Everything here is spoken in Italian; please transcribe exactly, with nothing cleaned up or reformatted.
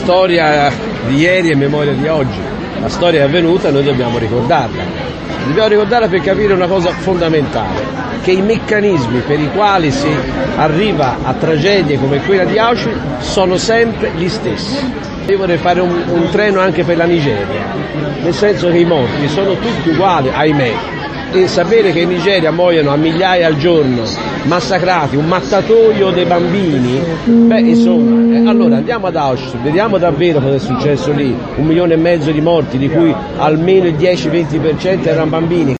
storia di ieri è memoria di oggi, la storia è avvenuta e noi dobbiamo ricordarla. Dobbiamo ricordarla per capire una cosa fondamentale, che i meccanismi per i quali si arriva a tragedie come quella di Auschwitz sono sempre gli stessi. Io vorrei fare un, un treno anche per la Nigeria, nel senso che i morti sono tutti uguali, ahimè, e sapere che in Nigeria muoiono a migliaia al giorno, massacrati, un mattatoio dei bambini, beh insomma, eh, allora andiamo ad Auschwitz, vediamo davvero cosa è successo lì, un milione e mezzo di morti, di cui almeno il dieci venti per cento erano bambini.